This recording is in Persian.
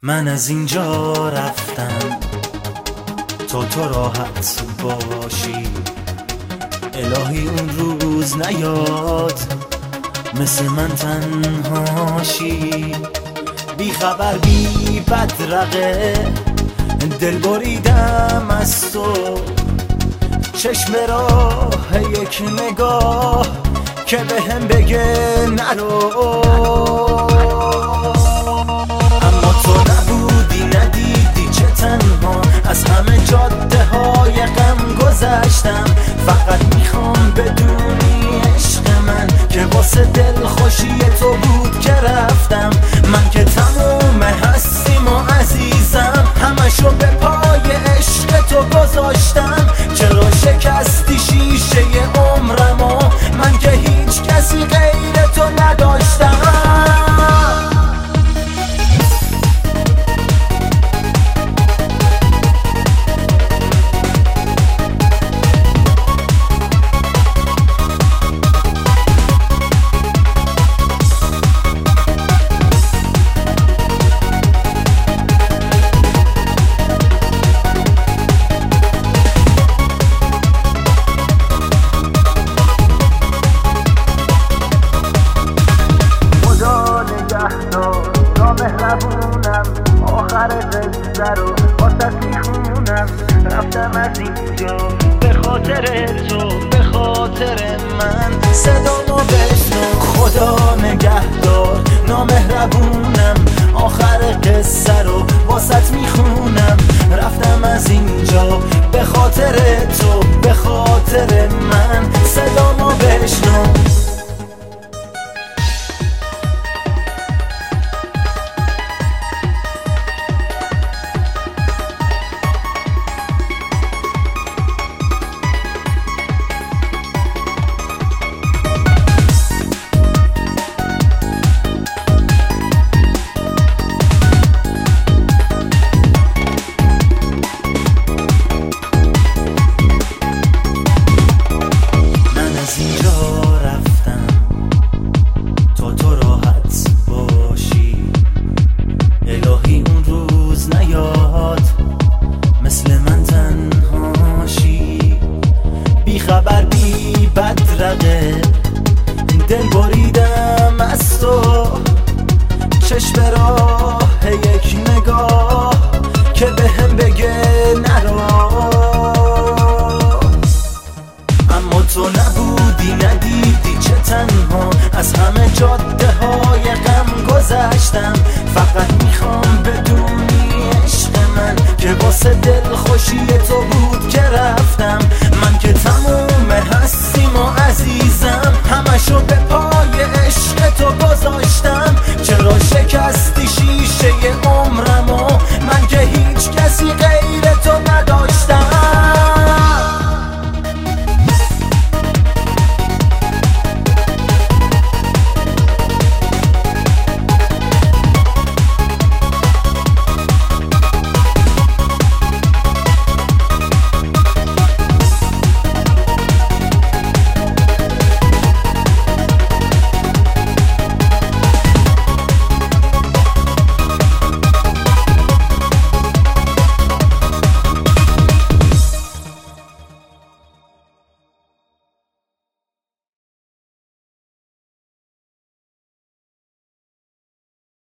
من از اینجا رفتم تا تو راحت باشی، الهی اون روز نیاد مثل من تنهاشی. بی خبر بی بدرقه دل بریدم از تو، چشم راه یک نگاه که بهم بگه نرو. اما تو نبودی ندیدی چه تنها از همه جاده های غم گذشتم. فقط میخوام بدونی عشق من که واسه دل خوشی تو بود که رفتم. من که تموم هستیم و عزیزم، همشو به پای عشق تو گذاشتم. چرا شکستی شیشه عمرمو، من که هیچ کسی غیر تو نداشتم. نامهربونم، آخر قصه رو واسه میخونم. رفتم از اینجا به خاطر تو، به خاطر من. صدامو بشنو، خدا نگهدار. نامهربونم،